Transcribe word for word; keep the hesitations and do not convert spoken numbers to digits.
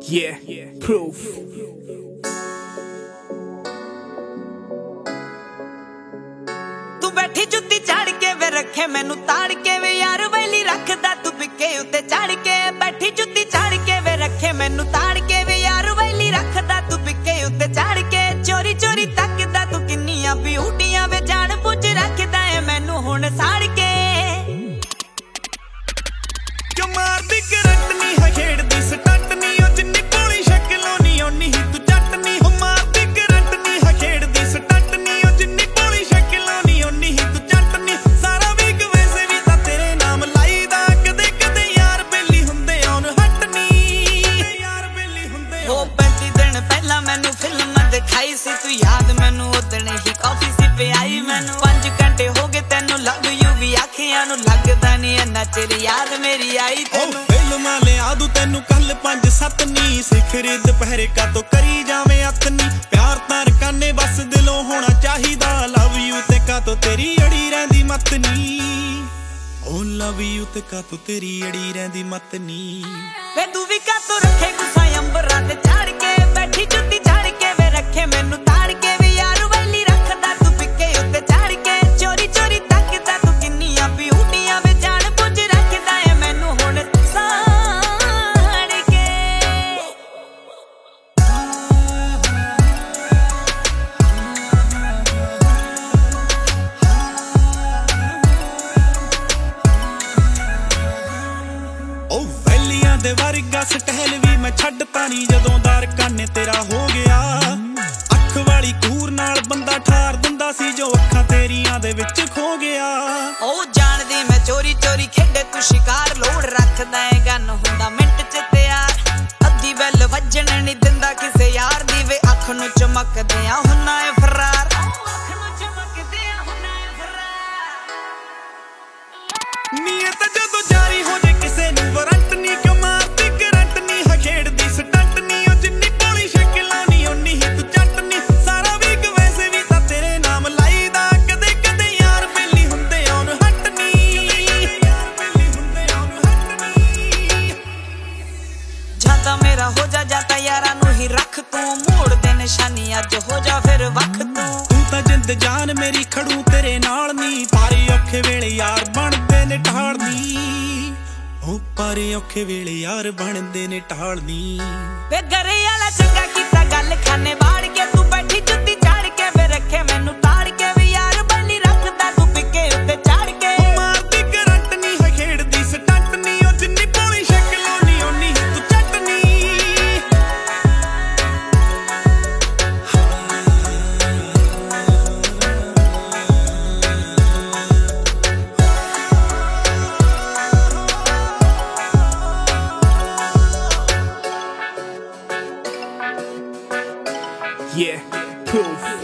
Yeah, proof. तू बैठी जुत्ती झाड़ के वे रखे मैनू ताड़ के वे यार वैली रखदा तू पिके उत्ते चढ़ के बैठी जुत्ती झाड़ के वे रखे मैनू ताड़ के वे यार वैली रखदा तू पिके उत्ते चढ़ के चोरी चोरी तकदा तू किन्नियां ब्यूटियां वे जान बुझ रखदा है मैनू हुण साड़ के क्यों मारदी करंट नी है खेड़दी स्टंट नी ओ जिन्नी भोली शक्लों नी ओनी ही तू जट नी हो मारदी करंट नी है खेड़दी स्टंट नी ओ जिन्नी भोली शक्लों नी ओनी ही तू जट नी सारा वीक वैसे भी तां तेरे नाम लाईदा कदे कदे यार बेली हुंदे आउन हट नी यार बेली हुंदे ओ पैंती दिन पहला मैनू फिल्म दिखाई सी तू याद मैनू उदण ही कॉफी सी पियाई मैनू पांच घंटे हो गए तैनू लव यू भी आखियां नू लगदा नी इन्ना चिर याद मेरी आई तैनू फिल्मां लिया दू तैनू कल पंज सत्त नी सिखरे दुपहरे का तो करी जावे अतनी प्यार तार काने बस दिलों होना चाहिदा लव यू ते का तो तेरी अड़ी रहंदी मत नी ओ लव यू ते का तो तेरी अड़ी रहंदी मत नी वे तू भी का तो रखे गुस्सा अंबरां ते चढ़ के बैठी जुत्ती झाड़ के वे रखे मैनू ताड़ के वे यार वैली रखदा तू पिके उत्ते चढ़ के चोरी चोरी तकदा तू किन्नियां ब्यूटियां वे जान बुझ रखदा है मैनू हुण साड़ के ओ वैलियां दे वर्गा स्टाइल भी मैं छड्डता नी जदों दार काने तेरा हो गया अख वाली कूर नाल बंदा ठार दिंदा सी जो अखां तेरियां दे विच खो गया ओ जानदी मैं चोरी चोरी खेडे तू शिकार लोड़ रखदा है गन हुंदा मिंट च तैयार अद्धी बैल वजन नहीं दिंदा किसे यार दी वे अख नू चमकदे आ हुन्ना है फरार अख नू चमकदे आ हुन्ना है फरार नीयत जदों जारी हो जे किसे नू वारंट नी क्यों मारदी करंट नी है खेड़दी स्टंट नी ओ जिन्नी भोली शक्लों नी ओनी ही तू जट नी सारा वीक वैसे भी तां तेरे नाम लाईदा कदे कदे यार बेली हुंदे आउन हट नी यार बेली हुंदे आउन हट नी जाता मेरा हो जा जाता यारा नू ही रख तू मोड़ दे निशानी अज हो जा फिर वख तू तू तां जिंद जान मेरी खड़ू तेरे नाल नी पारे औखे वेले यार बनदे ने ढाल नी ओ पारे औखे वेले यार बनदे ने ढाल नी वे घरे वाला चंगा कीता गल खाने बाड़ के तू बैठी जुत्ती झाड़ के वे रखे मैनू ताड़ के वे यार बली रखदा तू पिके उत्ते चढ़ के मारदी करंट नी है खेड़दी स्टंट नी ओ जिन्नी भोली शक्लों नी ओनी ही तू जट नी Yeah, proof.